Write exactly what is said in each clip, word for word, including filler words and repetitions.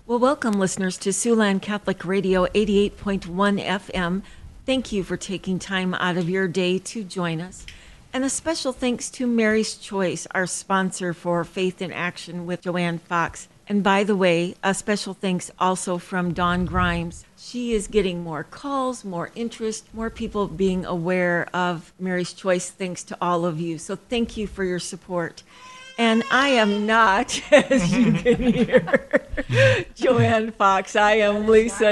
Well, welcome, listeners, to Siouxland Catholic Radio eighty-eight point one F M. Thank you for taking time out of your day to join us. And a special thanks to Mary's Choice, our sponsor for Faith in Action with Joanne Fox. And by the way, a special thanks also from Dawn Grimes. She is getting more calls, more interest, more people being aware of Mary's Choice thanks to all of you. So thank you for your support. And I am not, as you can hear, Joanne Fox. I am Lisa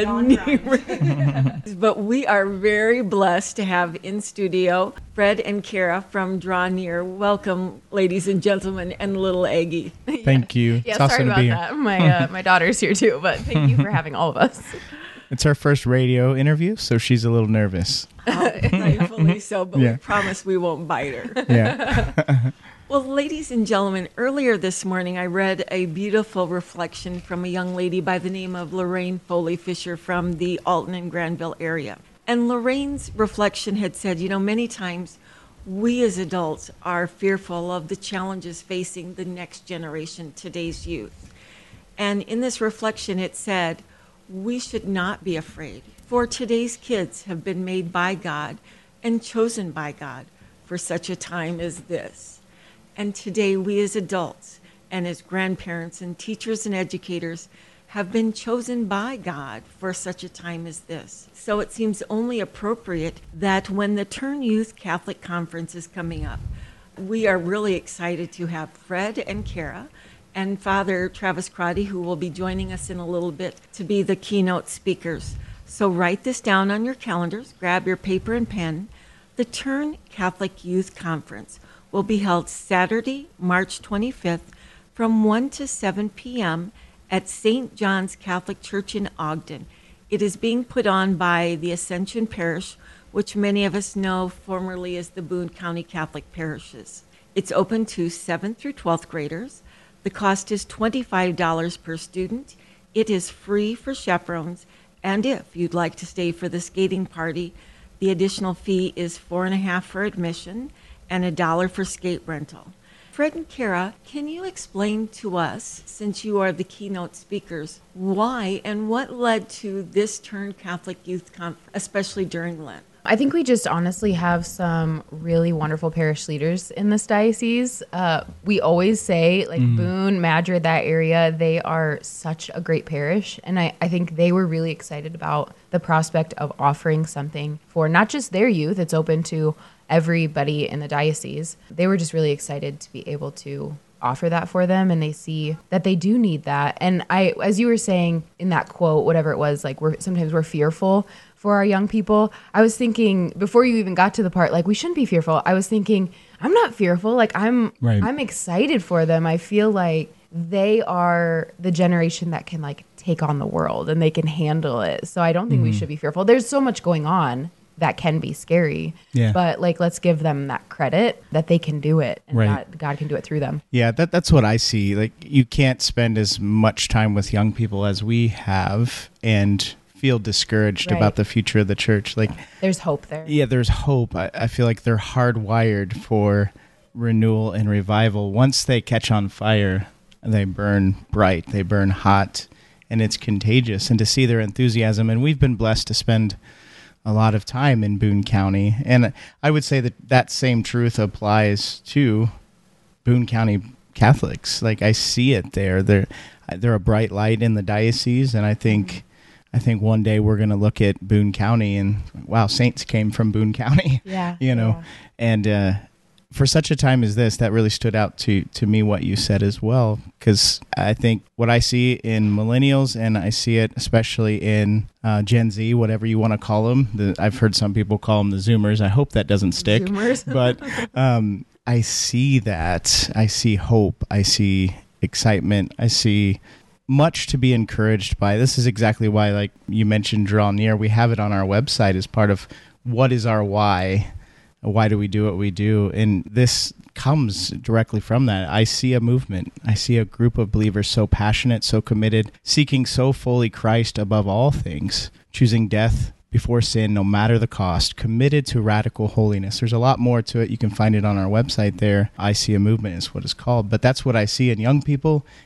Niemer. But we are very blessed to have in studio Fred and Kara from Draw Near. Welcome, ladies and gentlemen, and little Aggie. Thank you. Yeah, it's sorry awesome about to be that. My uh, my daughter's here too, but thank you for having all of us. It's our first radio interview, so she's a little nervous. Oh, thankfully so, but Yeah. we promise we won't bite her. Yeah. Well, ladies and gentlemen, earlier this morning I read a beautiful reflection from a young lady by the name of Lorraine Foley Fisher from the Alton and Granville area. And Lorraine's reflection had said, you know, many times we as adults are fearful of the challenges facing the next generation, today's youth. And in this reflection it said, we should not be afraid, for today's kids have been made by God and chosen by God for such a time as this. And today we as adults and as grandparents and teachers and educators have been chosen by God for such a time as this. So it seems only appropriate that when the Turn Youth Catholic Conference is coming up, we are really excited to have Fred and Kara and Father Travis Crotty, who will be joining us in a little bit, to be the keynote speakers. So write this down on your calendars, grab your paper and pen. The Turn Catholic Youth Conference will be held Saturday, March twenty-fifth from one to seven p.m. at Saint John's Catholic Church in Ogden. It is being put on by the Ascension Parish, which many of us know formerly as the Boone County Catholic Parishes. It's open to seventh through twelfth graders. The cost is twenty-five dollars per student. It is free for chaperones, and if you'd like to stay for the skating party, the additional fee is four and a half for admission and a dollar for skate rental. Fred and Kara, can you explain to us, since you are the keynote speakers, why and what led to this Turn Catholic Youth Conference, especially during Lent? I think we just honestly have some really wonderful parish leaders in this diocese. Uh, we always say, like mm. Boone, Madrid, that area, they are such a great parish. And I, I think they were really excited about the prospect of offering something for not just their youth, it's open to everybody in the diocese. They were just really excited to be able to offer that for them, and they see that they do need that. And I, as you were saying in that quote, whatever it was, like we're sometimes we're fearful for our young people. I was thinking before you even got to the part, like we shouldn't be fearful. I was thinking, I'm not fearful. Like I'm, right. I'm excited for them. I feel like they are the generation that can like take on the world and they can handle it. So I don't think mm-hmm. we should be fearful. There's so much going on that can be scary, yeah. but like, let's give them that credit that they can do it and right. God, God can do it through them. Yeah, that that's what I see. Like you can't spend as much time with young people as we have and feel discouraged right. about the future of the church. Like there's hope there. Yeah, there's hope. I, I feel like they're hardwired for renewal and revival. Once they catch on fire, they burn bright, they burn hot, and it's contagious. And to see their enthusiasm, and we've been blessed to spend a lot of time in Boone County. And I would say that that same truth applies to Boone County Catholics. Like I see it there. They're, they're a bright light in the diocese. And I think, I think one day we're going to look at Boone County and wow, saints came from Boone County, yeah, you know, yeah. and, uh, for such a time as this, that really stood out to, to me what you said as well, because I think what I see in millennials, and I see it especially in uh, Gen Z, whatever you want to call them. The, I've heard some people call them the Zoomers. I hope that doesn't stick. Zoomers. But um, I see that. I see hope. I see excitement. I see much to be encouraged by. This is exactly why, like you mentioned, Draw Near. We have it on our website as part of what is our why. Why do we do what we do? And this comes directly from that. I see a movement. I see a group of believers so passionate, so committed, seeking so fully Christ above all things, choosing death before sin, no matter the cost, committed to radical holiness. There's a lot more to it. You can find it on our website there. I see a movement is what it's called. But that's what I see in young people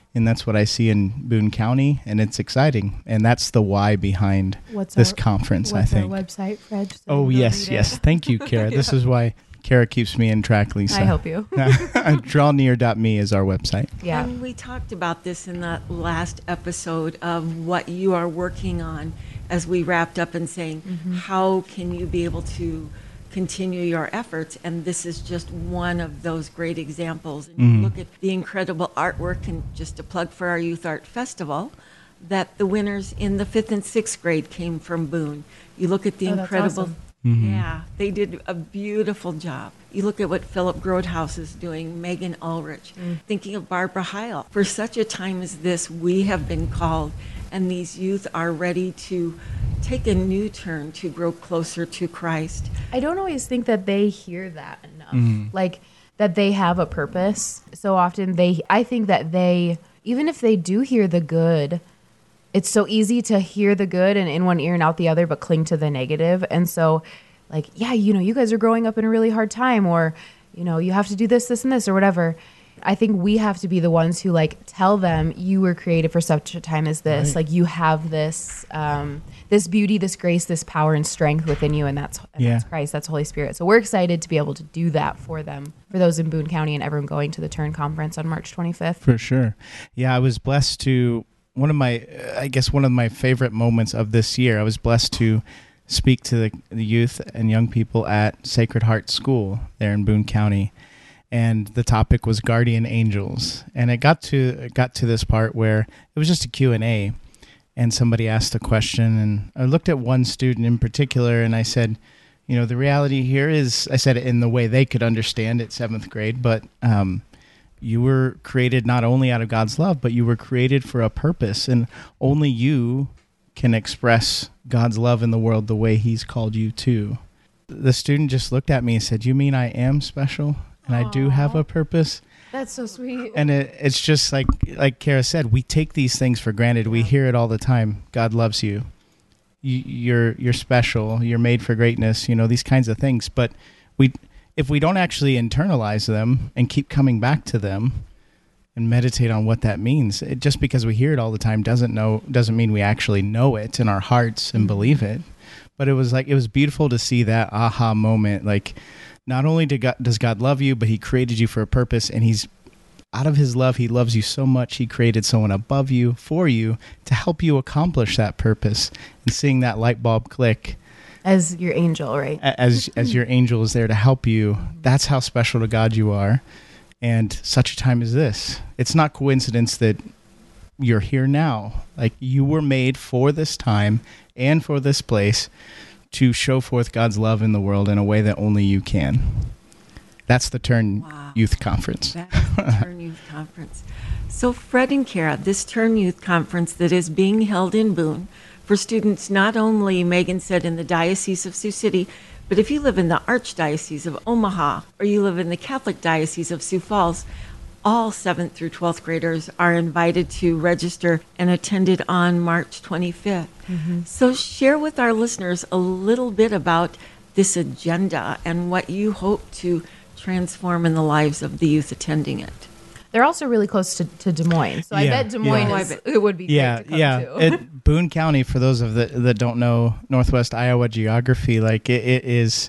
And that's what I see in Boone County, and it's exciting. And that's the why behind What's this our, conference, what's I think. our website, Fred? So Oh, you can yes, read yes. it. Thank you, Kara. This is why Kara keeps me in track, Lisa. I help you. draw near dot me is our website. Yeah. And we talked about this in the last episode of what you are working on as we wrapped up and saying, Mm-hmm. how can you be able to continue your efforts? And this is just one of those great examples. And Mm-hmm. you look at the incredible artwork, and just a plug for our Youth Art Festival, that the winners in the fifth and sixth grade came from Boone. You look at the Oh, that's incredible, awesome. yeah, they did a beautiful job. You look at what Philip Grodhaus is doing, Megan Ulrich, thinking of Barbara Heil. For such a time as this, we have been called, and these youth are ready to take a new turn to grow closer to Christ. I don't always think that they hear that enough. Like that they have a purpose. So often they, I think that they, even if they do hear the good, it's so easy to hear the good and in one ear and out the other, but cling to the negative. And so like, yeah, you know, you guys are growing up in a really hard time, or, you know, you have to do this, this, and this, or whatever. I think we have to be the ones who like tell them you were created for such a time as this. Right. Like you have this, um, this beauty, this grace, this power and strength within you. And that's, and Yeah. that's Christ. That's Holy Spirit. So we're excited to be able to do that for them, for those in Boone County and everyone going to the Turn Conference on March twenty-fifth. For sure. Yeah, I was blessed to, one of my, I guess one of my favorite moments of this year, I was blessed to speak to the, the youth and young people at Sacred Heart School there in Boone County. And the topic was guardian angels. And it got to it got to this part where it was just a Q and A, and somebody asked a question, and I looked at one student in particular, and I said, you know, the reality here is, I said it in the way they could understand it, seventh grade, but um, you were created not only out of God's love, but you were created for a purpose, and only you can express God's love in the world the way he's called you to. The student just looked at me and said, you mean I am special? And I do have a purpose. That's so sweet. And it, it's just like like Kara said, we take these things for granted. We hear it all the time. God loves you. you. You're you're special. You're made for greatness. You know, these kinds of things. But we, if we don't actually internalize them and keep coming back to them and meditate on what that means, it, just because we hear it all the time doesn't know doesn't mean we actually know it in our hearts and believe it. But it was like it was beautiful to see that aha moment, like. Not only did God, does God love you, but he created you for a purpose, and he's out of his love, he loves you so much, he created someone above you, for you, to help you accomplish that purpose. And seeing that light bulb click As your angel, right? as as your angel is there to help you, that's how special to God you are. And such a time as this. It's not coincidence that you're here now. Like, you were made for this time and for this place, to show forth God's love in the world in a way that only you can. That's the Turn Wow. Youth Conference. That is the Turn Youth Conference. So Fred and Kara, this Turn Youth Conference that is being held in Boone for students not only, Megan said, in the Diocese of Sioux City, but if you live in the Archdiocese of Omaha, or you live in the Catholic Diocese of Sioux Falls, all seventh through twelfth graders are invited to register and attend it on March twenty-fifth. So share with our listeners a little bit about this agenda and what you hope to transform in the lives of the youth attending it. They're also really close to, to Des Moines. So I Yeah, bet Des Moines yeah. is, it would be Yeah, great to come yeah. to. It, Boone County, for those of the that don't know Northwest Iowa geography, like it, it is,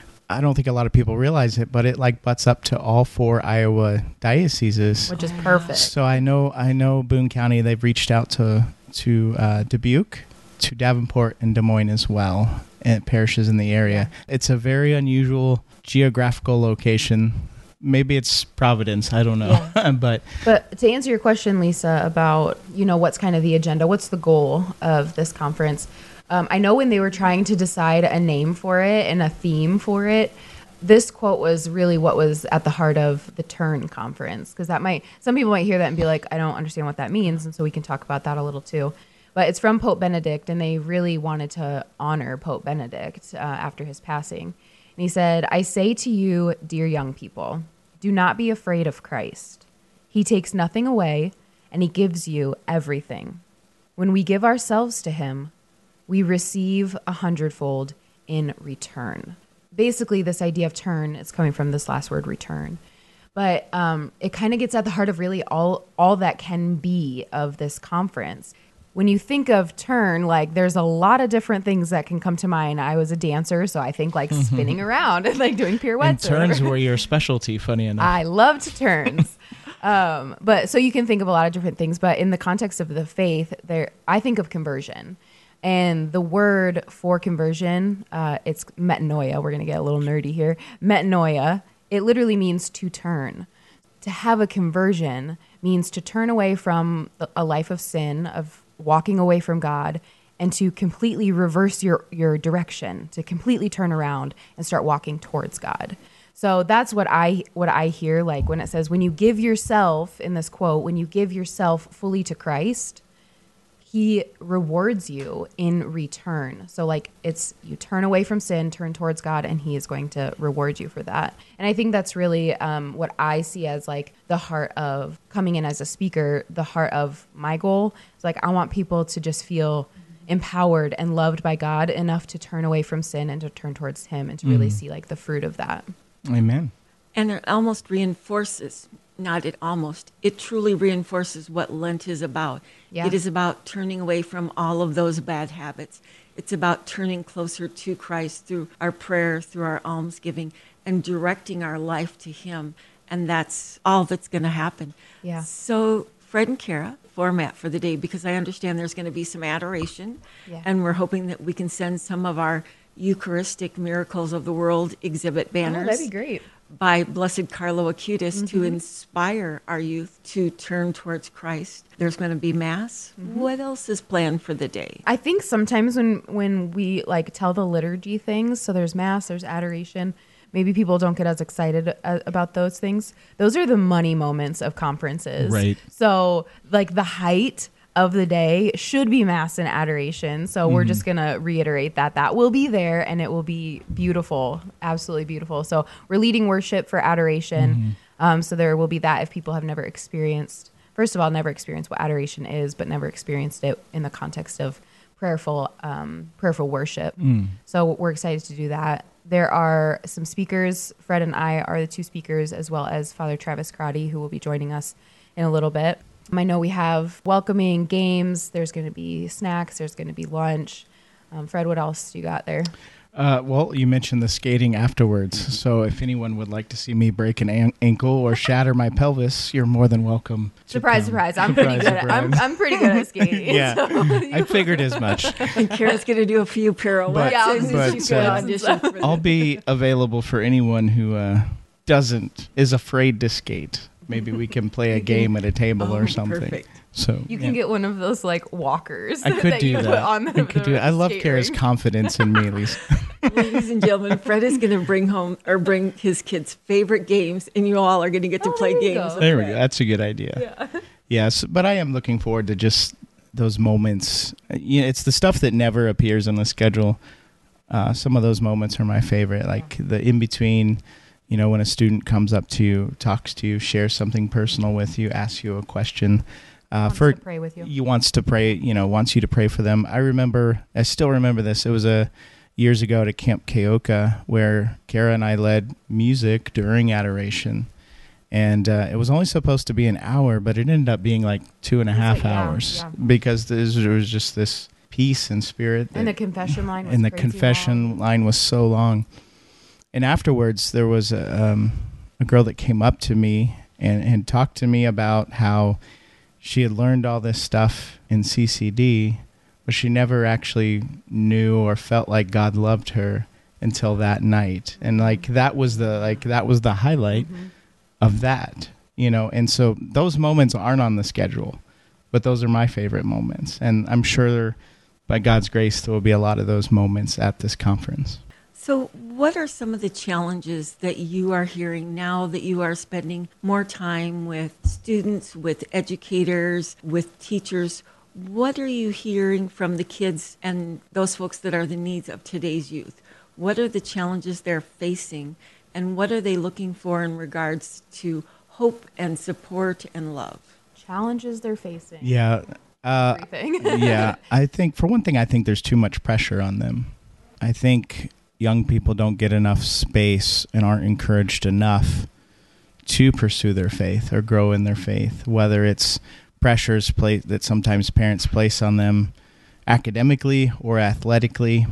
I don't think a lot of people realize it, but it like butts up to all four Iowa dioceses. Which is perfect. So I know I know Boone County, they've reached out to to uh, Dubuque, to Davenport, and Des Moines as well, and parishes in the area. It's a very unusual geographical location. Maybe it's Providence, I don't know. but But to answer your question, Lisa, about, you know, what's kind of the agenda, what's the goal of this conference? Um, I know when they were trying to decide a name for it and a theme for it, this quote was really what was at the heart of the Turn Conference, because that might, some people might hear that and be like, I don't understand what that means. And so we can talk about that a little too. But it's from Pope Benedict, and they really wanted to honor Pope Benedict uh, after his passing. And he said, I say to you, dear young people, do not be afraid of Christ. He takes nothing away, and he gives you everything. When we give ourselves to him, we receive a hundredfold in return. Basically, this idea of turn is coming from this last word, return. But um, it kind of gets at the heart of really all all that can be of this conference. When you think of turn, like there's a lot of different things that can come to mind. I was a dancer, so I think like spinning around and like doing And pirouettes. or turns whatever. were your specialty, funny enough. I loved turns. um, but so you can think of a lot of different things. But in the context of the faith, there I think of conversion. And the word for conversion, uh, it's metanoia. We're going to get a little nerdy here. Metanoia, it literally means to turn. To have a conversion means to turn away from a life of sin, of walking away from God, and to completely reverse your, your direction, to completely turn around and start walking towards God. So that's what I what I hear, like when it says, when you give yourself, in this quote, when you give yourself fully to Christ, he rewards you in return. So like it's you turn away from sin, turn towards God, and he is going to reward you for that. And I think that's really um, what I see as like the heart of coming in as a speaker. The heart of my goal is like I want people to just feel empowered and loved by God enough to turn away from sin and to turn towards him and to really see like the fruit of that. Amen. And it almost reinforces, not it almost, it truly reinforces what Lent is about. Yeah. It is about turning away from all of those bad habits. It's about turning closer to Christ through our prayer, through our almsgiving, and directing our life to him. And that's all that's going to happen. Yeah. So, Fred and Kara, format for the day, because I understand there's going to be some adoration. Yeah. And we're hoping that we can send some of our Eucharistic Miracles of the World exhibit banners Oh, that'd be great. by Blessed Carlo Acutis Mm-hmm. to inspire our youth to turn towards Christ. There's going to be Mass. Mm-hmm. What else is planned for the day? I think sometimes when when we like tell the liturgy things, so there's mass, there's adoration, maybe people don't get as excited a- about those things. Those are the money moments of conferences. Right. So like the height of the day should be mass and adoration. So we're just going to reiterate that that will be there and it will be beautiful, absolutely beautiful. So we're leading worship for adoration. Um, so there will be that if people have never experienced, first of all, never experienced what adoration is, but never experienced it in the context of prayerful, um, prayerful worship. So we're excited to do that. There are some speakers. Fred and I are the two speakers, as well as Father Travis Crotty, who will be joining us in a little bit. I know we have welcoming games. There's going to be snacks. There's going to be lunch. Um, Fred, what else do you got there? Uh, well, you mentioned the skating afterwards. So if anyone would like to see me break an an- ankle or shatter my pelvis, you're more than welcome. to Surprise, come. surprise! I'm pretty Surprise, good. At, I'm surprise. I'm pretty good at skating. Yeah, so- I figured as much. And Kara's going to do a few pirouettes. But- Yeah, and but, she's going to uh, audition for I'll this. be available for anyone who uh, doesn't, is afraid to skate. Maybe we can play a You can- game at a table Oh, or something. perfect. So You can yeah. get one of those like walkers. I could that do you that. Put on the, I could the do it. I love skate Kara's ring. confidence in me, Lisa. Ladies and gentlemen, Fred is going to bring home or bring his kids' favorite games, and you all are going to get to Oh, play there you games. go. with There we Fred. go. That's a good idea. Yeah. Yes, but I am looking forward to just those moments. You know, it's the stuff that never appears on the schedule. Uh, some of those moments are my favorite, like the in between. You know, when a student comes up to you, talks to you, shares something personal with you, asks you a question. Uh, Wants for to pray with you. He wants to pray. You know, wants you to pray for them. I remember. I still remember this. It was a years ago at Camp Keoka where Kara and I led music during adoration. And uh, it was only supposed to be an hour, but it ended up being like two and a It was half like- yeah, hours yeah. because this, there was just this peace and spirit. And the that- confession line was and the crazy confession long. line was so long. And afterwards, there was a, um, a girl that came up to me and, and talked to me about how she had learned all this stuff in C C D, but she never actually knew or felt like God loved her until that night. And like that was the like that was the highlight Mm-hmm. of that, you know. And so those moments aren't on the schedule, but those are my favorite moments. And I'm sure by God's grace there will be a lot of those moments at this conference. So, what are some of the challenges that you are hearing now that you are spending more time with students, with educators, with teachers? What are you hearing from the kids and those folks that are the needs of today's youth? What are the challenges they're facing, and what are they looking for in regards to hope and support and love? Challenges they're facing. Yeah. Uh, Everything. yeah. I think, for one thing, I think there's too much pressure on them. I think young people don't get enough space and aren't encouraged enough to pursue their faith or grow in their faith, whether it's pressures pla- that sometimes parents place on them academically or athletically.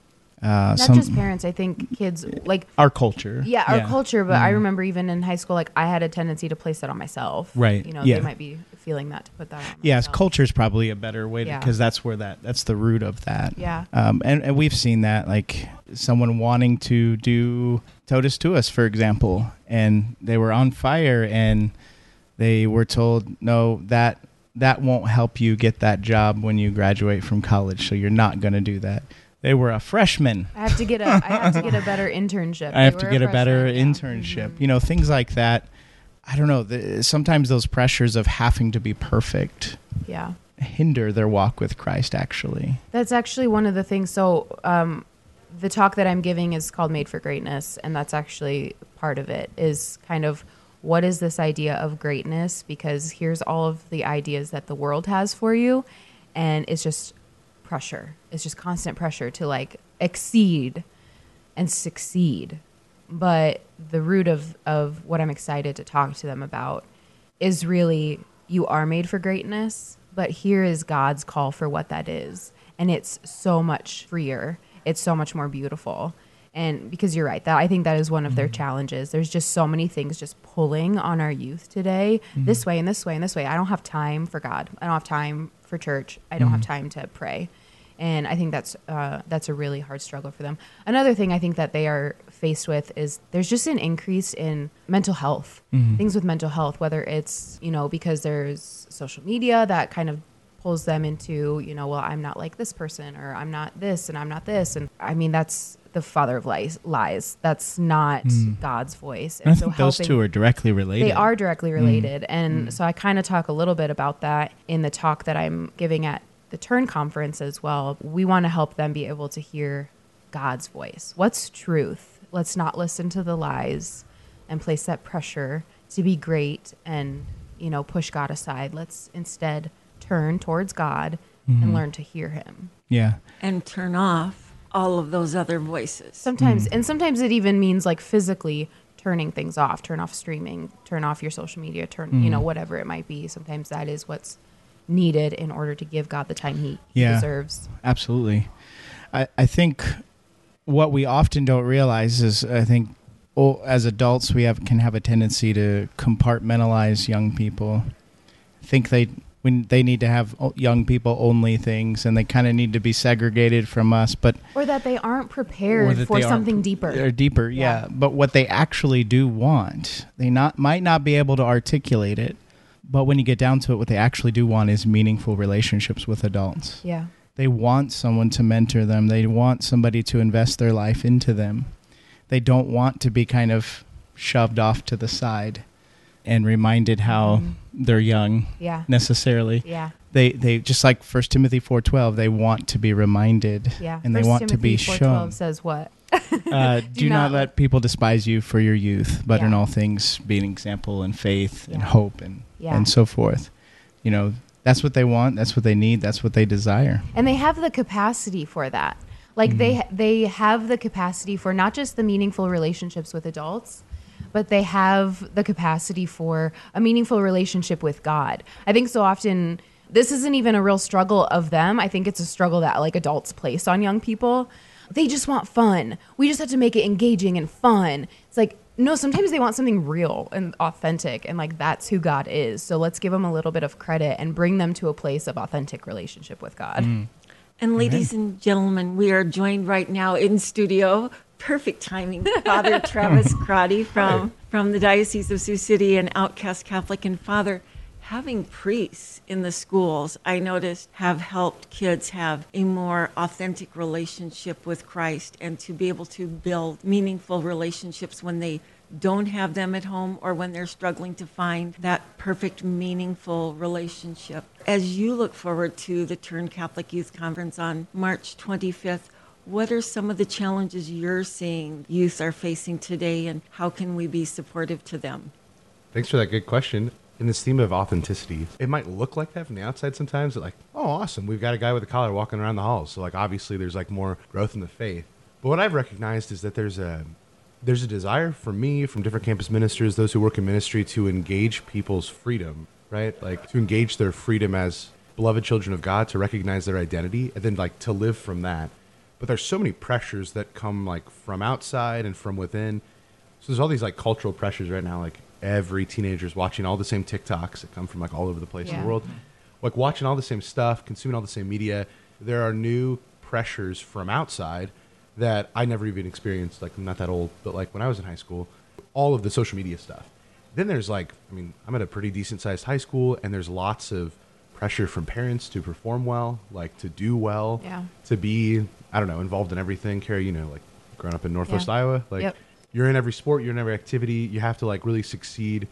Uh, Not some, just parents, I think kids, like, our culture. yeah, our culture, but I Mm. remember even in high school, like, I had a tendency to place that on myself. Right, You know, yeah. they might be feeling that to put that on Yes, myself. culture is probably a better way to, Yeah. because that's where that that's the root of that. Yeah. Um, and, and we've seen that, like someone wanting to do Totus Tuus, for example, and they were on fire, and they were told, no, that that won't help you get that job when you graduate from college, so you're not going to do that. They were a freshman. I have to get a, I have to get a better internship. I have They to were get a better freshman, yeah. internship. Mhm. You know, things like that. I don't know. The, sometimes those pressures of having to be perfect Yeah. hinder their walk with Christ, actually. That's actually one of the things. So, um, the talk that I'm giving is called Made for Greatness, and that's actually part of it, is kind of what is this idea of greatness? Because here's all of the ideas that the world has for you, and it's just pressure. It's just constant pressure to like exceed and succeed. But the root of, of what I'm excited to talk to them about is really, you are made for greatness, but here is God's call for what that is. And it's so much freer. It's so much more beautiful. And because you're right, that I think that is one of their challenges. There's just so many things just pulling on our youth today, this way and this way and this way. I don't have time for God. I don't have time for church. I don't have time to pray. And I think that's uh, that's a really hard struggle for them. Another thing I think that they are faced with is there's just an increase in mental health, things with mental health, whether it's, you know, because there's social media that kind of pulls them into, you know, well, I'm not like this person, or I'm not this and I'm not this. And I mean, that's the father of lies. lies. That's not God's voice. And I think those two are directly related. They are directly related. And so I kind of talk a little bit about that in the talk that I'm giving at the Turn Conference as well. We want to help them be able to hear God's voice. What's truth? Let's not listen to the lies and place that pressure to be great and, you know, push God aside. Let's instead turn towards God and learn to hear him. Yeah. And turn off all of those other voices. Sometimes, and sometimes it even means like physically turning things off, turn off streaming, turn off your social media, turn, you know, whatever it might be. Sometimes that is what's needed in order to give God the time he, he Yeah. deserves. Absolutely. I, I think what we often don't realize is, I think, oh, as adults, we have can have a tendency to compartmentalize young people. Think they when they need to have o- young people only things, and they kind of need to be segregated from us. But Or that they aren't or prepared that for they aren't something pre- deeper. Or deeper, yeah. Yeah. But what they actually do want, they not might not be able to articulate it. But when you get down to it, what they actually do want is meaningful relationships with adults. Yeah. They want someone to mentor them. They want somebody to invest their life into them. They don't want to be kind of shoved off to the side and reminded how they're young Yeah. necessarily. Yeah. They they just like First Timothy four twelve, they want to be reminded, Yeah. and they First want Timothy to be four shown. twelve says what? Uh, do, not not let people despise you for your youth, but in Yeah. all things be an example in faith and Yeah. hope and Yeah. and so forth. You know, that's what they want. That's what they need. That's what they desire. And they have the capacity for that. Like they they have the capacity for not just the meaningful relationships with adults, but they have the capacity for a meaningful relationship with God. I think so often this isn't even a real struggle of them. I think it's a struggle that like adults place on young people. They just want fun. We just have to make it engaging and fun. It's like, no, sometimes they want something real and authentic, and like that's who God is. So let's give them a little bit of credit and bring them to a place of authentic relationship with God. And ladies and gentlemen, we are joined right now in studio. Perfect timing. Father Travis Crotty from, from the Diocese of Sioux City and Outcast Catholic. And Father, having priests in the schools, I noticed, have helped kids have a more authentic relationship with Christ and to be able to build meaningful relationships when they don't have them at home or when they're struggling to find that perfect, meaningful relationship. As you look forward to the Turn Catholic Youth Conference on March twenty-fifth, what are some of the challenges you're seeing youth are facing today, and how can we be supportive to them? Thanks for that good question. In this theme of authenticity, it might look like that from the outside sometimes. Like, oh, awesome, we've got a guy with a collar walking around the halls. So, like, obviously there's, like, more growth in the faith. But what I've recognized is that there's a there's a desire for me, from different campus ministers, those who work in ministry, to engage people's freedom, right? Like to engage their freedom as beloved children of God, to recognize their identity, and then like to live from that. But there's so many pressures that come like from outside and from within. So there's all these like cultural pressures right now. Like every teenager's watching all the same TikToks that come from like all over the place in Yeah. the world. Like watching all the same stuff, consuming all the same media. There are new pressures from outside that I never even experienced. Like I'm not that old, but like when I was in high school, all of the social media stuff. Then there's like, I mean, I'm at a pretty decent sized high school, and there's lots of pressure from parents to perform well, like to do well, Yeah. to be, I don't know, involved in everything. Carrie, you know, like growing up in Northwest Yeah. Iowa, like Yep. you're in every sport, you're in every activity. You have to like really succeed.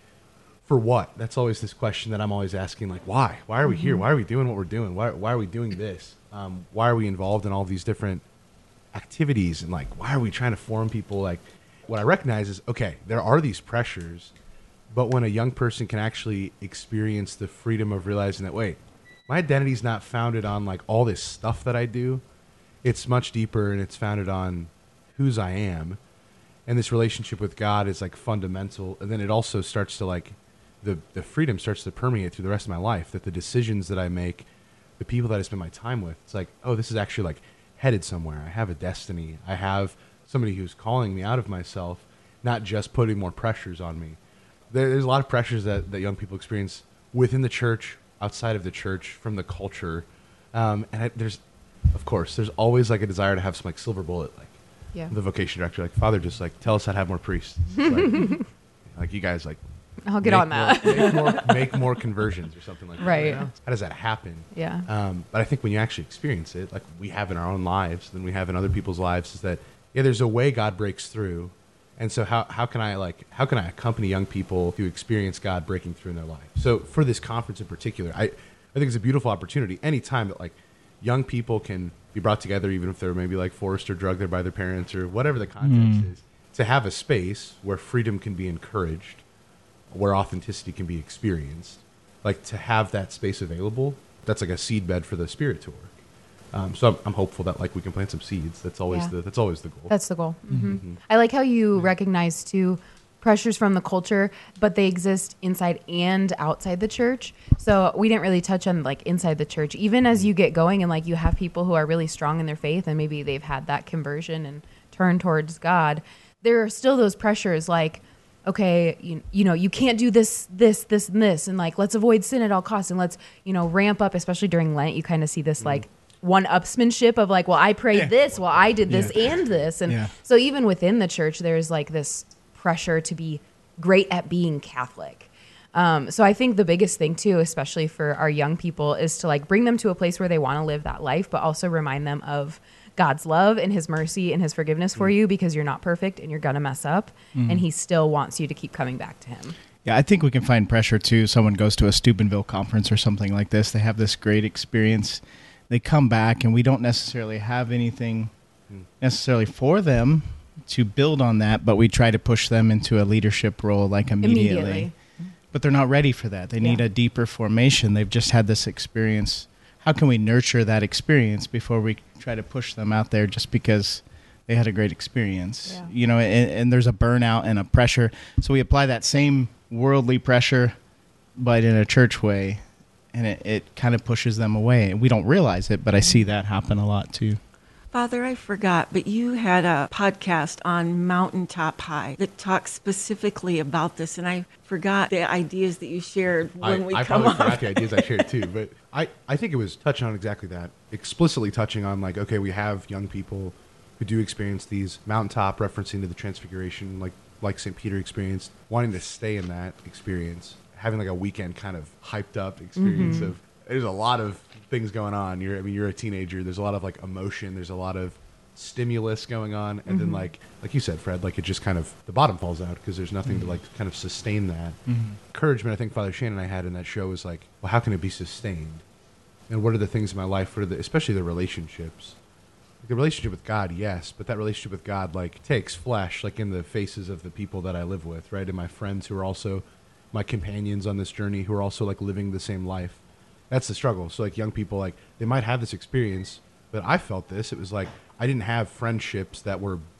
For what? That's always this question that I'm always asking. Like, why? Why are we here? Why are we doing what we're doing? Why, why are we doing this? Um, why are we involved in all these different activities? And like, why are we trying to form people? Like, what I recognize is, okay, there are these pressures, but when a young person can actually experience the freedom of realizing that, wait, my identity is not founded on like all this stuff that I do. It's much deeper, and it's founded on whose I am. And this relationship with God is like fundamental. And then it also starts to like, the, the freedom starts to permeate through the rest of my life, that the decisions that I make, the people that I spend my time with, it's like, oh, this is actually like headed somewhere. I have a destiny. I have somebody who's calling me out of myself, not just putting more pressures on me. There, there's a lot of pressures that, that young people experience within the church, outside of the church, from the culture. Um, and I, there's, of course, there's always like a desire to have some like silver bullet, like Yeah. the vocation director, like, Father, just like tell us how to have more priests. Like, like you guys like, I'll get make on that. more, make, more, make more conversions or something like Right. that. How does that happen? Yeah. Um, but I think when you actually experience it, like we have in our own lives, than we have in other people's lives, is that, yeah, there's a way God breaks through. And so how, how can I like, how can I accompany young people to experience God breaking through in their life? So for this conference in particular, I, I think it's a beautiful opportunity. Anytime that like young people can be brought together, even if they're maybe like forced or drugged there by their parents or whatever the context Mm. is, to have a space where freedom can be encouraged, where authenticity can be experienced, like to have that space available, that's like a seed bed for the Spirit to work. Um, so I'm, I'm hopeful that like we can plant some seeds. That's always Yeah. the that's always the goal. That's the goal. hmm I like how you recognize too pressures from the culture, but they exist inside and outside the church. So we didn't really touch on like inside the church. Even as you get going and like you have people who are really strong in their faith and maybe they've had that conversion and turn towards God, there are still those pressures like, okay, you, you know, you can't do this, this, this, and this, and like, let's avoid sin at all costs, and let's, you know, ramp up, especially during Lent, you kind of see this like one-upsmanship of like, well, I prayed Yeah. this, well, I did this Yeah. and this. And Yeah. so even within the church, there's like this pressure to be great at being Catholic. Um, so I think the biggest thing too, especially for our young people, is to like bring them to a place where they want to live that life, but also remind them of God's love and his mercy and his forgiveness for you, because you're not perfect and you're going to mess up, and he still wants you to keep coming back to him. Yeah, I think we can find pressure too. Someone goes to a Steubenville conference or something like this. They have this great experience. They come back, and we don't necessarily have anything necessarily for them to build on that, but we try to push them into a leadership role like immediately. Immediately. But they're not ready for that. They need Yeah. a deeper formation. They've just had this experience. How can we nurture that experience before we try to push them out there just because they had a great experience? Yeah. You know, and, and there's a burnout and a pressure. So we apply that same worldly pressure, but in a church way, and it, it kind of pushes them away. We don't realize it, but I see that happen a lot too. Father, I forgot, but you had a podcast on Mountaintop High that talks specifically about this, and I forgot the ideas that you shared when I, we I come probably forgot off. the ideas I shared too, but I, I think it was touching on exactly that, explicitly touching on like, okay, we have young people who do experience these mountaintop, referencing to the transfiguration, like like Saint Peter experienced, wanting to stay in that experience, having like a weekend kind of hyped up experience of, there's a lot of things going on. You're, I mean, you're a teenager. There's a lot of like emotion. There's a lot of stimulus going on, and then like like you said, Fred, like it just kind of the bottom falls out because there's nothing to like kind of sustain that encouragement. I think Father Shane and I had in that show was like, well, how can it be sustained? And what are the things in my life? What are the, especially the relationships? Like the relationship with God, yes, but that relationship with God like takes flesh, like in the faces of the people that I live with, right, and my friends who are also my companions on this journey, who are also like living the same life. That's the struggle. So like young people, like they might have this experience, but I felt this. It was like I didn't have friendships that were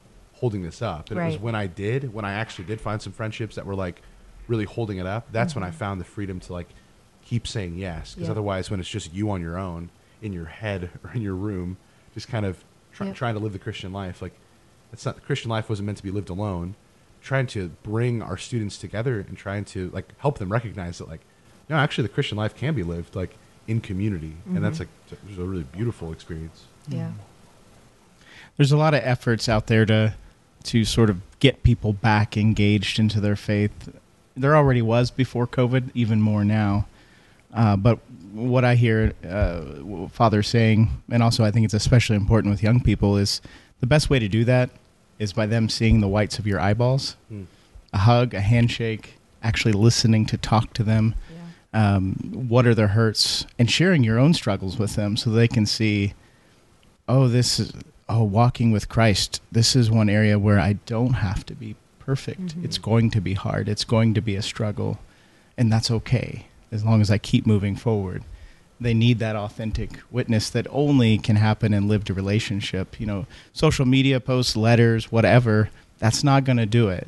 holding this up. And it was Right. when I did, when I actually did find some friendships that were like really holding it up, that's when I found the freedom to like keep saying yes. Because Yeah. otherwise, when it's just you on your own in your head or in your room, just kind of try, Yep. trying to live the Christian life, like it's not, the Christian life wasn't meant to be lived alone. Trying to bring our students together and trying to like help them recognize that like, no, actually the Christian life can be lived like in community. And that's like, it was a really beautiful experience. Yeah. There's a lot of efforts out there to to sort of get people back engaged into their faith. There already was before COVID, even more now. Uh, but what I hear uh, Father saying, and also I think it's especially important with young people, is the best way to do that is by them seeing the whites of your eyeballs. Mm. A hug, a handshake, actually listening to talk to them. Yeah. Um, what are their hurts, and sharing your own struggles with them so they can see, oh, this is, oh, walking with Christ, this is one area where I don't have to be perfect. Mhm. It's going to be hard. It's going to be a struggle, and that's okay as long as I keep moving forward. They need that authentic witness that only can happen in lived relationship. You know, social media posts, letters, whatever, that's not going to do it.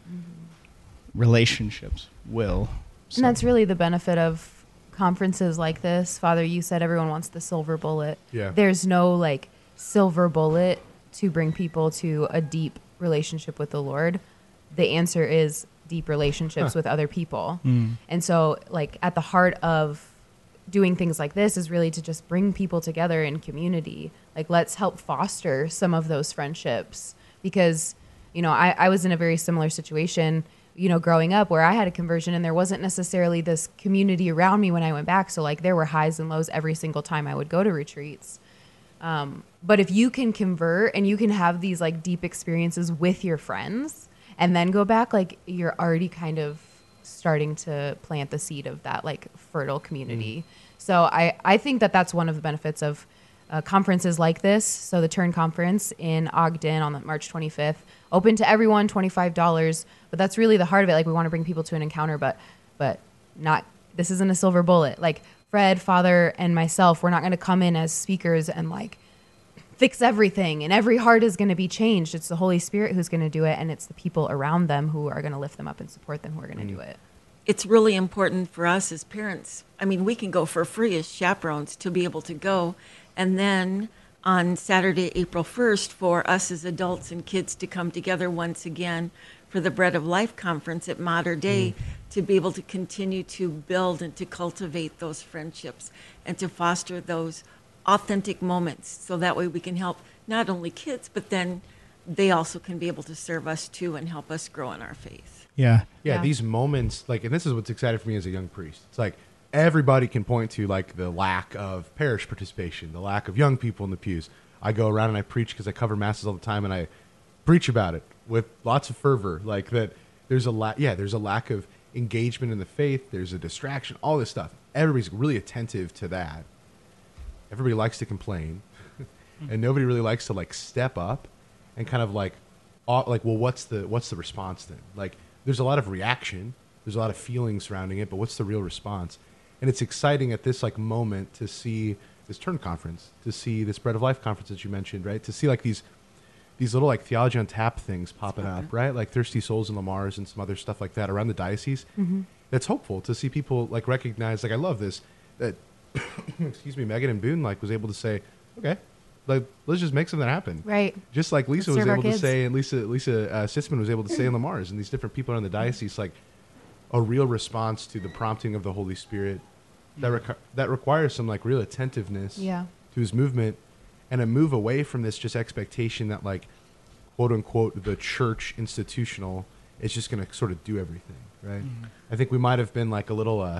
Relationships will. So- And that's really the benefit of conferences like this. Father, you said everyone wants the silver bullet. Yeah. There's no like silver bullet to bring people to a deep relationship with the Lord. The answer is deep relationships Huh. with other people. Mm. And so like at the heart of doing things like this is really to just bring people together in community. Like let's help foster some of those friendships because, you know, I, I was in a very similar situation, you know, growing up where I had a conversion and there wasn't necessarily this community around me when I went back. So like there were highs and lows every single time I would go to retreats. Um, but if you can convert and you can have these like deep experiences with your friends and then go back, like you're already kind of starting to plant the seed of that like fertile community. So I, I think that that's one of the benefits of uh, conferences like this. So the Turn Conference in Ogden on the March twenty-fifth, open to everyone, twenty-five dollars. But that's really the heart of it. Like we want to bring people to an encounter, but but not, this isn't a silver bullet. Like Fred, Father, and myself, we're not going to come in as speakers and like fix everything and every heart is going to be changed. It's the Holy Spirit who's going to do it, and it's the people around them who are going to lift them up and support them who are going to do it. It's really important for us as parents. I mean, we can go for free as chaperones to be able to go. And then on Saturday, April first, for us as adults and kids to come together once again for the Bread of Life Conference at Mater Dei, to be able to continue to build and to cultivate those friendships and to foster those authentic moments. So that way we can help not only kids, but then they also can be able to serve us too and help us grow in our faith. Yeah. Yeah, Yeah. these moments, like, and this is what's exciting for me as a young priest. It's like everybody can point to like the lack of parish participation, the lack of young people in the pews. I go around and I preach because I cover masses all the time, and I preach about it with lots of fervor. Like that, there's a lack. Yeah, there's a lack of engagement in the faith. There's a distraction. All this stuff. Everybody's really attentive to that. Everybody likes to complain, and nobody really likes to like step up and kind of like, au- like, well, what's the what's the response then? Like, there's a lot of reaction, there's a lot of feeling surrounding it, but what's the real response? And it's exciting at this like moment to see this Turn Conference, to see this Bread of Life Conference that you mentioned, right? To see like these these little like Theology on Tap things popping up, right? Like Thirsty Souls in Lamar's and some other stuff like that around the diocese. That's hopeful to see people like recognize. Like, I love this that excuse me, Megan and Boone like was able to say, okay, like let's just make something happen, Right. just like Lisa Let's was serve our able to kids. say, and Lisa Lisa uh, Sitzman was able to say in Lamar's, and these different people around the diocese, like a real response to the prompting of the Holy Spirit that requ- that requires some like real attentiveness Yeah. to His movement, and a move away from this just expectation that like quote unquote the church institutional is just going to sort of do everything, right? I think we might have been like a little. Uh,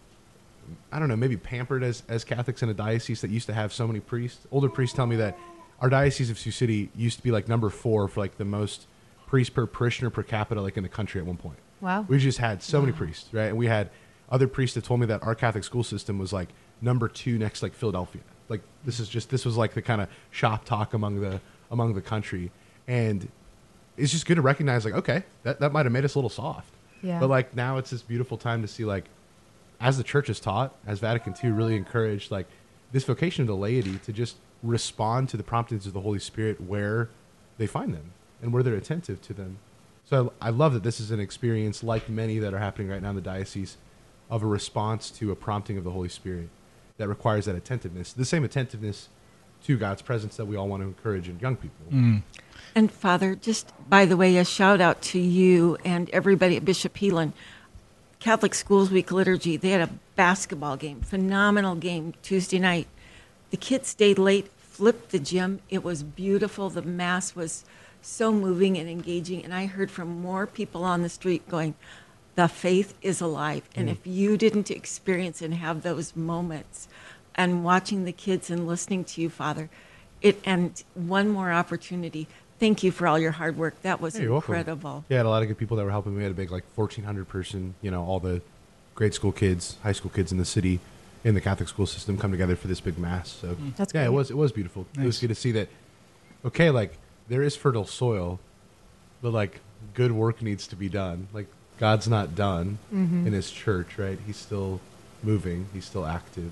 I don't know, maybe pampered as, as Catholics in a diocese that used to have so many priests. Older priests tell me that our diocese of Sioux City used to be like number four for like the most priests per parishioner per capita like in the country at one point. Wow. We just had so many priests, right? And we had other priests that told me that our Catholic school system was like number two next to like Philadelphia. Like this is just this was like the kind of shop talk among the among the country. And it's just good to recognize like, okay, that, that might have made us a little soft. Yeah. But like now it's this beautiful time to see like as the church has taught, as Vatican two really encouraged, like this vocation of the laity to just respond to the promptings of the Holy Spirit where they find them. and where they're attentive to them. So I, I love that this is an experience like many that are happening right now in the diocese of a response to a prompting of the Holy Spirit that requires that attentiveness, the same attentiveness to God's presence that we all want to encourage in young people. Mm. And Father, just by the way, a shout out to you and everybody at Bishop Heelan. Catholic Schools Week Liturgy, they had a basketball game, phenomenal game Tuesday night. The kids stayed late, flipped the gym. It was beautiful. The Mass was so moving and engaging. And I heard from more people on the street going, the faith is alive. And Mm. if you didn't experience and have those moments and watching the kids and listening to you, Father, it and one more opportunity. Thank you for all your hard work. That was Hey, you're welcome. incredible. Yeah, I had a lot of good people that were helping. We had a big, like, fourteen hundred person, you know, all the grade school kids, high school kids in the city, in the Catholic school system come together for this big Mass. So, That's yeah, it great. was, it was beautiful. It was Nice. good to see that, okay, like, there is fertile soil, but, like, good work needs to be done. Like, God's not done in his church, right? He's still moving. He's still active.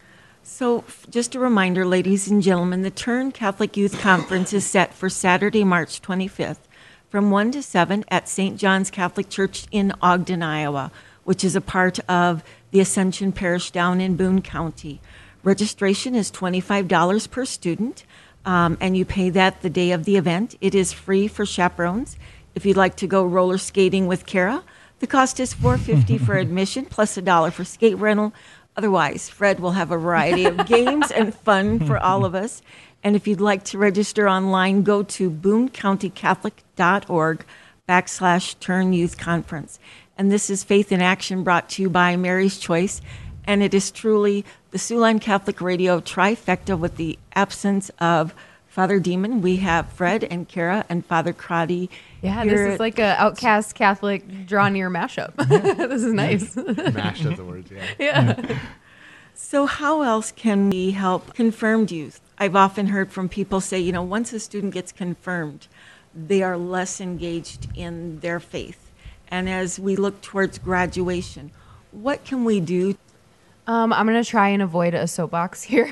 So, f- just a reminder, ladies and gentlemen, the Turn Catholic Youth Conference is set for Saturday, March twenty-fifth from one to seven at Saint John's Catholic Church in Ogden, Iowa, which is a part of the Ascension Parish down in Boone County. Registration is twenty-five dollars per student, um, and you pay that the day of the event. It is free for chaperones. If you'd like to go roller skating with Kara, the cost is four dollars and fifty cents for admission plus a dollar for skate rental. Otherwise, Fred will have a variety of games and fun for all of us. And if you'd like to register online, go to boone county catholic dot org backslash Turn Youth Conference. And this is Faith in Action brought to you by Mary's Choice. And it is truly the Siouxland Catholic Radio trifecta with the absence of Father Demon. We have Fred and Kara and Father Crotty. Yeah, here this is at- like a outcast Catholic draw near mashup. This is nice. Mashed up the words, yeah. Yeah. So how else can we help confirmed youth? I've often heard from people say, you know, once a student gets confirmed, they are less engaged in their faith. And as we look towards graduation, what can we do? Um, I'm going to try and avoid a soapbox here.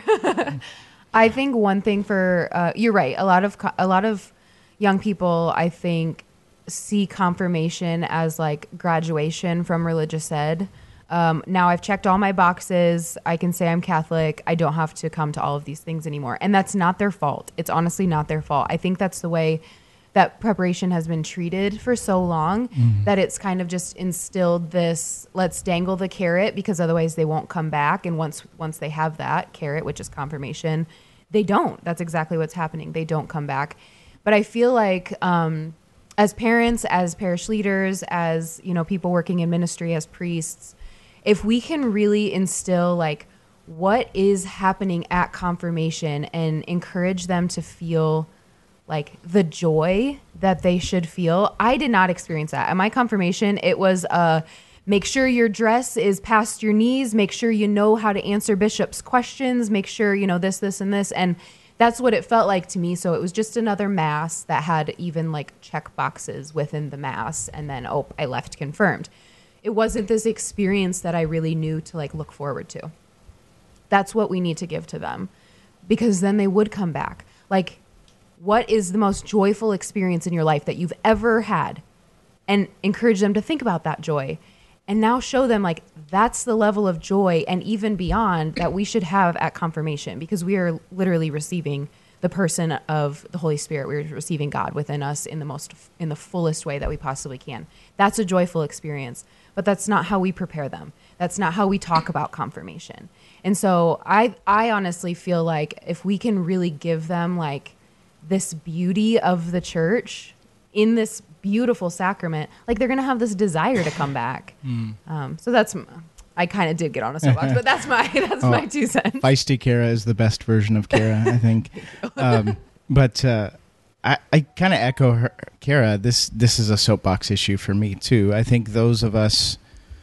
I think one thing for uh, you're right. A lot of co- a lot of young people, I think, see confirmation as like graduation from religious ed. Um, now I've checked all my boxes. I can say I'm Catholic. I don't have to come to all of these things anymore, and that's not their fault. It's honestly not their fault. I think that's the way that preparation has been treated for so long that it's kind of just instilled this, let's dangle the carrot because otherwise they won't come back. And once once they have that carrot, which is confirmation, they don't. That's exactly what's happening. They don't come back. But I feel like um, as parents, as parish leaders, as, you know, people working in ministry, as priests, if we can really instill like what is happening at confirmation and encourage them to feel like the joy that they should feel. I did not experience that. At my confirmation, it was uh, make sure your dress is past your knees, make sure you know how to answer bishop's questions, make sure, you know, this, this, and this. And that's what it felt like to me. So it was just another mass that had even like check boxes within the mass. And then, oh, I left confirmed. It wasn't this experience that I really knew to like look forward to. That's what we need to give to them, because then they would come back. Like, what is the most joyful experience in your life that you've ever had? And encourage them to think about that joy. And now show them like that's the level of joy and even beyond that we should have at confirmation, because we are literally receiving the person of the Holy Spirit. We're receiving God within us in the most, in the fullest way that we possibly can. That's a joyful experience, but that's not how we prepare them. That's not how we talk about confirmation. And so I, I honestly feel like if we can really give them like this beauty of the church in this beautiful sacrament, like they're going to have this desire to come back. Um, so that's, I kind of did get on a soapbox, but that's my, that's Oh, my two cents. Feisty Kara is the best version of Kara, I think. um, but uh, I, I kind of echo her, Kara. This this is a soapbox issue for me too. I think those of us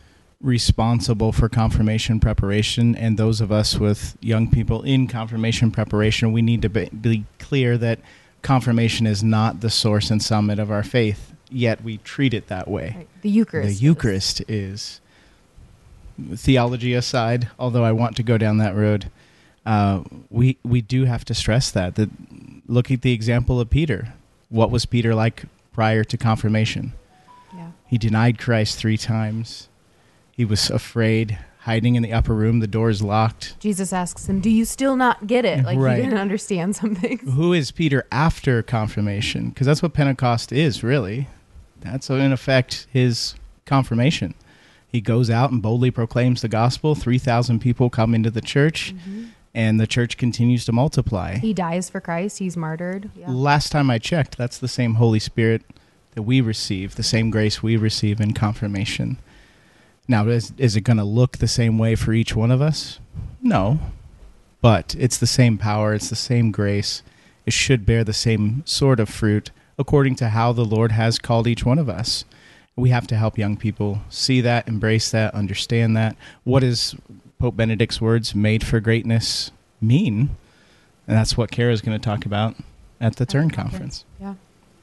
responsible for confirmation preparation and those of us with young people in confirmation preparation, we need to be, be clear that confirmation is not the source and summit of our faith, yet we treat it that way. Right. The Eucharist. The is- Eucharist is. Theology aside, although I want to go down that road, uh, we we do have to stress that. That look at the example of Peter. what was Peter like prior to confirmation? Yeah. He denied Christ three times. He was afraid, hiding in the upper room. The door is locked. Jesus asks him, do you still not get it? Like Right. he didn't understand some things. Who is Peter after confirmation? Because that's what Pentecost is, really. That's, in effect, his confirmation. He goes out and boldly proclaims the gospel. three thousand people come into the church, mm-hmm. and the church continues to multiply. He dies for Christ. He's martyred. Yeah. Last time I checked, that's the same Holy Spirit that we receive, the same grace we receive in confirmation. Now, is, is it going to look the same way for each one of us? No. But it's the same power. It's the same grace. It should bear the same sort of fruit according to how the Lord has called each one of us. We have to help young people see that, embrace that, understand that. What does Pope Benedict's words, made for greatness, mean? And that's what Kara's going to talk about at the Turn Conference. Yeah.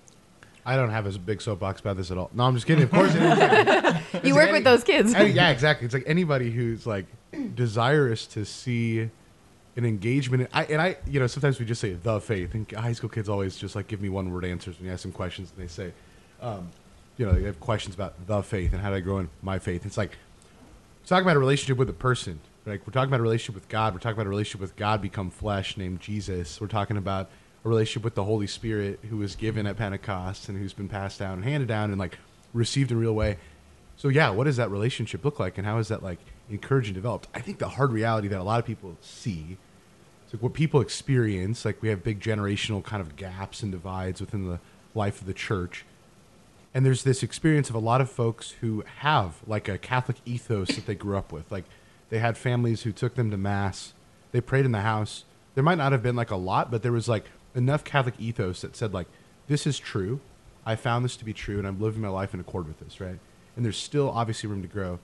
I don't have a big soapbox about this at all. No, I'm just kidding. Of course it is. You work any, with those kids. any, yeah, exactly. It's like anybody who's like desirous to see an engagement. I, and I, you know, sometimes we just say the faith, and high school kids always just like give me one word answers when you ask them questions, and they say, um, you know, they have questions about the faith and how do I grow in my faith. It's like we're talking about a relationship with a person. Like we're talking about a relationship with God. We're talking about a relationship with God become flesh, named Jesus. We're talking about a relationship with the Holy Spirit who was given at Pentecost and who's been passed down and handed down and like received in a real way. So yeah, what does that relationship look like, and how is that like encouraged and developed? I think the hard reality that a lot of people see, it's like what people experience, like we have big generational kind of gaps and divides within the life of the church. And there's this experience of a lot of folks who have like a Catholic ethos that they grew up with. Like they had families who took them to mass. They prayed in the house. There might not have been like a lot, but there was like enough Catholic ethos that said like, this is true. I found this to be true and I'm living my life in accord with this, right? And there's still obviously room to grow.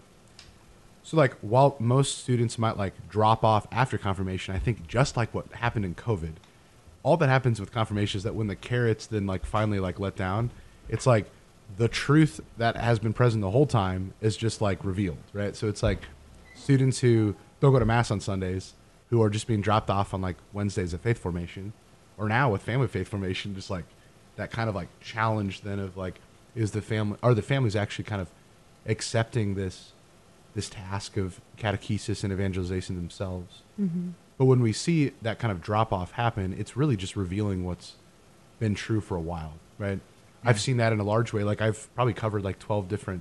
So like while most students might like drop off after confirmation, I think just like what happened in COVID, all that happens with confirmation is that when the carrots then like finally like let down, it's like the truth that has been present the whole time is just like revealed, right? So it's like students who don't go to mass on Sundays, who are just being dropped off on like Wednesdays at faith formation, or now with family faith formation, just like that kind of like challenge then of like, is the family, are the families actually kind of accepting this, this task of catechesis and evangelization themselves? Mm-hmm. But when we see that kind of drop off happen, it's really just revealing what's been true for a while, right? Mm-hmm. I've seen that in a large way. Like I've probably covered like twelve different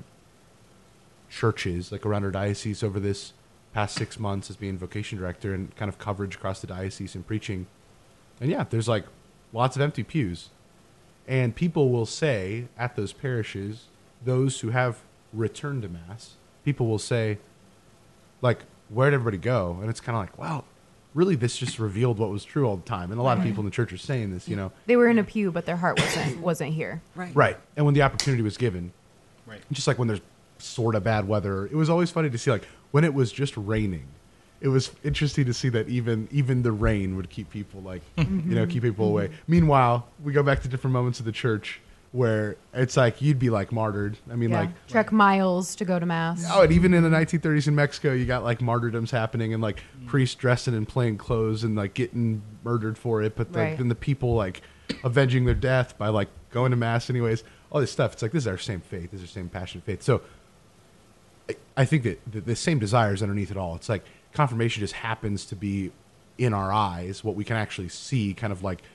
churches like around our diocese over this past six months as being vocation director and kind of coverage across the diocese and preaching. And yeah, there's like lots of empty pews. And people will say at those parishes, those who have returned to Mass, people will say, like, where'd everybody go? And it's kind of like, wow, really this just revealed what was true all the time. And a lot of people in the church are saying this, you know. They were in a pew, but their heart wasn't wasn't here. Right. Right. And when the opportunity was given, Right. just like when there's sort of bad weather, it was always funny to see, like, when it was just raining, it was interesting to see that even even the rain would keep people, like, mm-hmm. you know, keep people away. Meanwhile, we go back to different moments of the church where it's like you'd be, like, martyred. I mean, Yeah. like... Trek miles to go to Mass. Oh, and even in the nineteen thirties in Mexico, you got, like, martyrdoms happening and, like, priests dressing in plain clothes and, like, getting murdered for it. But, like, Right. then the people, like, avenging their death by, like, going to Mass anyways. All this stuff. It's like, this is our same faith. This is our same passion of faith. So I, I think that the, the same desire is underneath it all. It's like confirmation just happens to be in our eyes, what we can actually see kind of like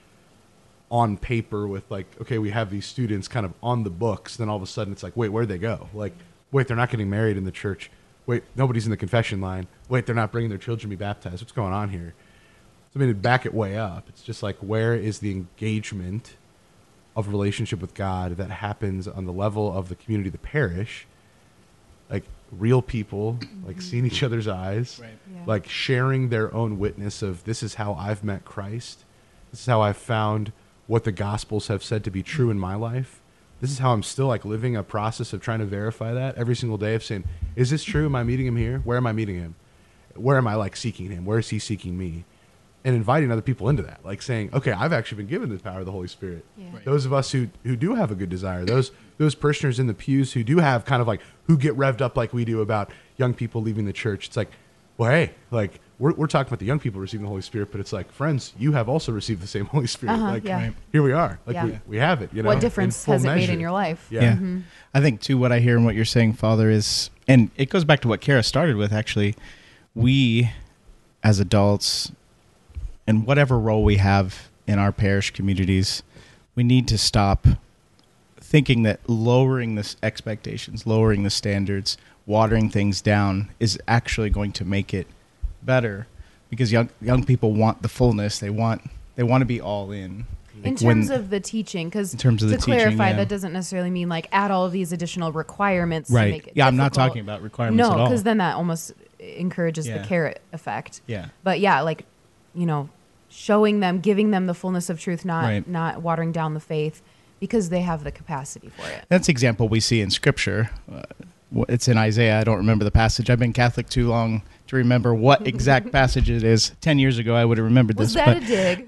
on paper with, like, okay, we have these students kind of on the books. Then all of a sudden it's like, wait, where'd they go? Like, wait, they're not getting married in the church. Wait, nobody's in the confession line. Wait, they're not bringing their children to be baptized. What's going on here? So, I mean, to back it way up, it's just like, where is the engagement of relationship with God that happens on the level of the community, the parish, like real people, like seeing each other's eyes, Right. Yeah. like sharing their own witness of, this is how I've met Christ. This is how I've found what the Gospels have said to be true in my life. This is how I'm still like living a process of trying to verify that every single day, of saying, is this true? Am I meeting him here? Where am I meeting him? Where am I like seeking him? Where is he seeking me? And inviting other people into that, like saying, okay, I've actually been given the power of the Holy Spirit. Yeah. Right. Those of us who, who do have a good desire, those those parishioners in the pews who do have kind of like, who get revved up like we do about young people leaving the church. It's like, well, hey, like we're, we're talking about the young people receiving the Holy Spirit, but it's like, friends, you have also received the same Holy Spirit. Uh-huh, like, yeah. Right. here we are. Like, Yeah. we, we have it, you know. What in difference full has it made measure. in your life? Yeah. Yeah. Mhm. I think, too, what I hear and what you're saying, Father, is, and it goes back to what Kara started with, actually. We, as adults, in whatever role we have in our parish communities, we need to stop thinking that lowering the expectations, lowering the standards, watering things down is actually going to make it better, because young young people want the fullness. They want they want to be all in. In Like terms when- of the teaching, because In terms of to the teaching, clarify, yeah. that doesn't necessarily mean like add all of these additional requirements to right? make it Yeah, I'm not difficult. talking about requirements No, at all. because then that almost encourages Yeah. the carrot effect. yeah, But yeah, like, you know, showing them, giving them the fullness of truth, not Right. not watering down the faith, because they have the capacity for it. that's the example we see in Scripture. Uh, wh- it's in Isaiah. I don't remember the passage. I've been Catholic too long to remember what exact passage it is. Ten years ago, I would have remembered Was this. that but- a dig?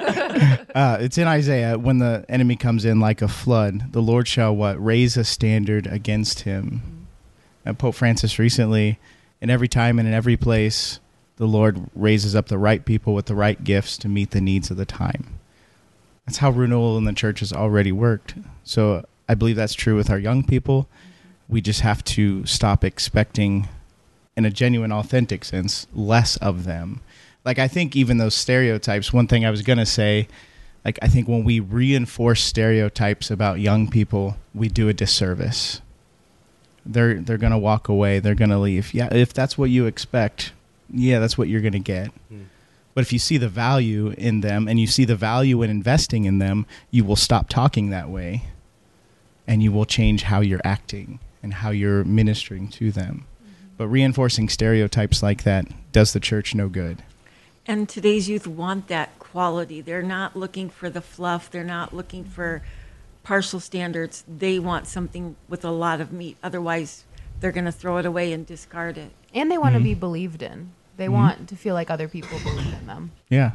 Uh, it's in Isaiah. When the enemy comes in like a flood, the Lord shall what? Raise a standard against him. And Pope Francis recently, in every time and in every place, the Lord raises up the right people with the right gifts to meet the needs of the time. That's how renewal in the church has already worked. So I believe that's true with our young people. We just have to stop expecting, in a genuine, authentic sense, less of them. Like, I think even those stereotypes, one thing I was going to say, like, I think when we reinforce stereotypes about young people, we do a disservice. They're they're going to walk away. They're going to leave. Yeah, if that's what you expect, yeah, that's what you're going to get. Mm. But if you see the value in them and you see the value in investing in them, you will stop talking that way, and you will change how you're acting and how you're ministering to them. Mm-hmm. But reinforcing stereotypes like that does the church no good. And today's youth want that quality. They're not looking for the fluff. They're not looking for partial standards. They want something with a lot of meat. Otherwise, they're going to throw it away and discard it. And they want Mm-hmm. to be believed in. They want to feel like other people believe in them. Yeah.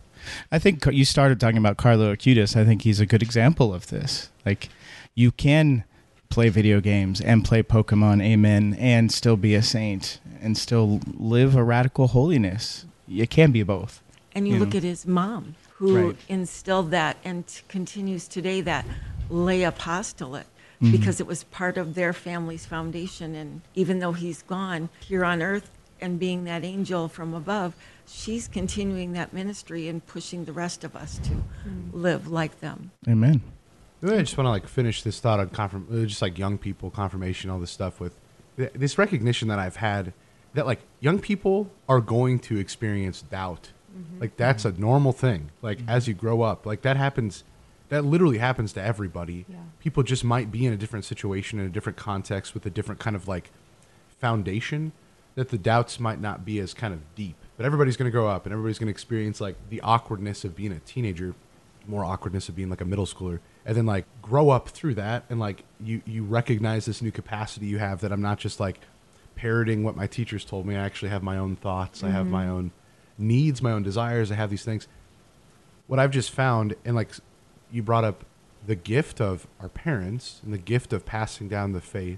I think you started talking about Carlo Acutis. I think he's a good example of this. Like, you can play video games and play Pokemon, amen, and still be a saint and still live a radical holiness. You can be both. And you You look know. at his mom, who Right. instilled that and t- continues today, that lay apostolate, Mhm. because it was part of their family's foundation. And even though he's gone here on earth and being that angel from above, she's continuing that ministry and pushing the rest of us to live like them. Amen. I just want to like finish this thought on confirm, uh, just like young people, confirmation, all this stuff with th- this recognition that I've had that like young people are going to experience doubt. Like that's a normal thing. Like as you grow up, like that happens, that literally happens to everybody. Yeah. People just might be in a different situation, in a different context, with a different kind of like foundation, that the doubts might not be as kind of deep. But everybody's going to grow up and everybody's going to experience like the awkwardness of being a teenager, more awkwardness of being like a middle schooler, and then like grow up through that, and like you you recognize this new capacity you have, that I'm not just like parroting what my teachers told me. I actually have my own thoughts. I have my own needs, my own desires. I have these things. What I've just found, and like you brought up the gift of our parents and the gift of passing down the faith.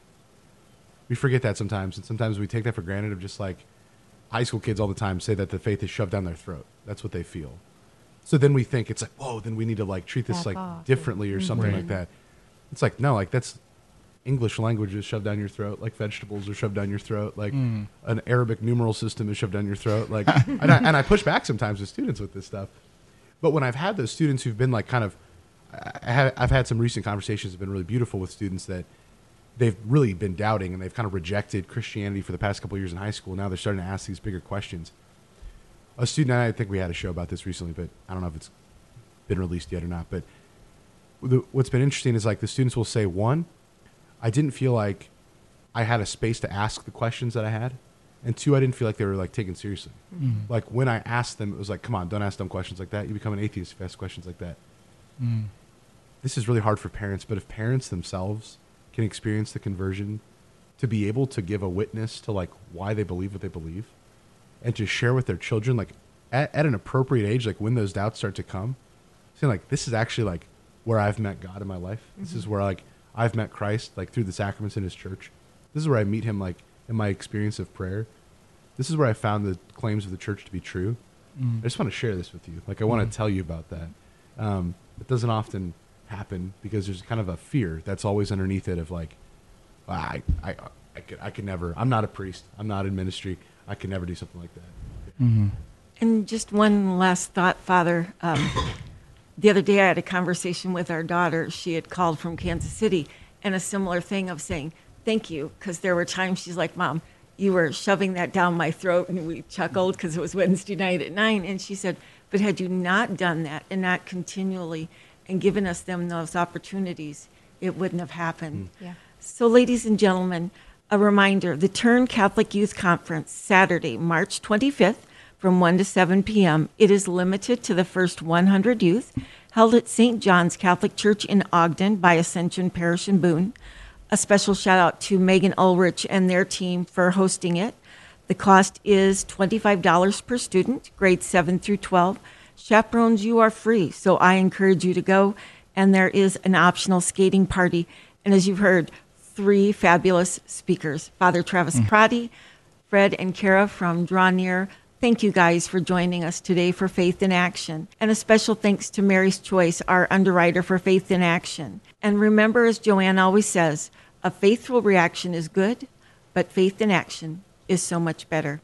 We forget that sometimes, and sometimes we take that for granted, of just like high school kids all the time say that the faith is shoved down their throat. That's what they feel. So then we think it's like, whoa, then we need to like treat this Back like off. differently or something Right. like that. It's like, no, like that's English language is shoved down your throat, like vegetables are shoved down your throat, like Mm. an Arabic numeral system is shoved down your throat. Like, and, I, and I push back sometimes with students with this stuff. But when I've had those students who've been like kind of, I have, I've had some recent conversations that have been really beautiful with students that they've really been doubting and they've kind of rejected Christianity for the past couple of years in high school. Now they're starting to ask these bigger questions. A student, and I think we had a show about this recently, but I don't know if it's been released yet or not. But the, what's been interesting is like the students will say, one, I didn't feel like I had a space to ask the questions that I had. And two, I didn't feel like they were like taken seriously. Mm. Like when I asked them, it was like, come on, don't ask dumb questions like that. You become an atheist if you ask questions like that. Mm. This is really hard for parents, but if parents themselves can experience the conversion to be able to give a witness to like why they believe what they believe and to share with their children, like at, at an appropriate age, like when those doubts start to come, saying like, this is actually like where I've met God in my life. This is where like I've met Christ, like through the sacraments in his church. This is where I meet him, like in my experience of prayer. this is where I found the claims of the church to be true. Mm. I just want to share this with you. Like, I want to tell you about that. Um, it doesn't often happen because there's kind of a fear that's always underneath it of like, "Ah, I, I, I could, I could never, I'm not a priest. I'm not in ministry. I could never do something like that." Mm-hmm. And just one last thought, Father. Um, the other day I had a conversation with our daughter. She had called from Kansas City, and a similar thing of saying, thank you, because there were times she's like, Mom, you were shoving that down my throat, and we chuckled because it was Wednesday night at nine. And she said, but had you not done that and not continually and given us them those opportunities, it wouldn't have happened. Yeah. So, ladies and gentlemen, a reminder, the Turn Catholic Youth Conference, Saturday, March twenty-fifth, from one to seven p.m. It is limited to the first one hundred youth, held at Saint John's Catholic Church in Ogden by Ascension Parish in Boone. A special shout out to Megan Ulrich and their team for hosting it. The cost is twenty-five dollars per student, grades seven through twelve. Chaperones, you are free, so I encourage you to go. And there is an optional skating party. And as you've heard, three fabulous speakers, Father Travis mm. Crotty, Fred and Kara from Draw Near. Thank you guys for joining us today for Faith in Action. And a special thanks to Mary's Choice, our underwriter for Faith in Action. And remember, as Joanne always says, a faithful reaction is good, but faith in action is so much better.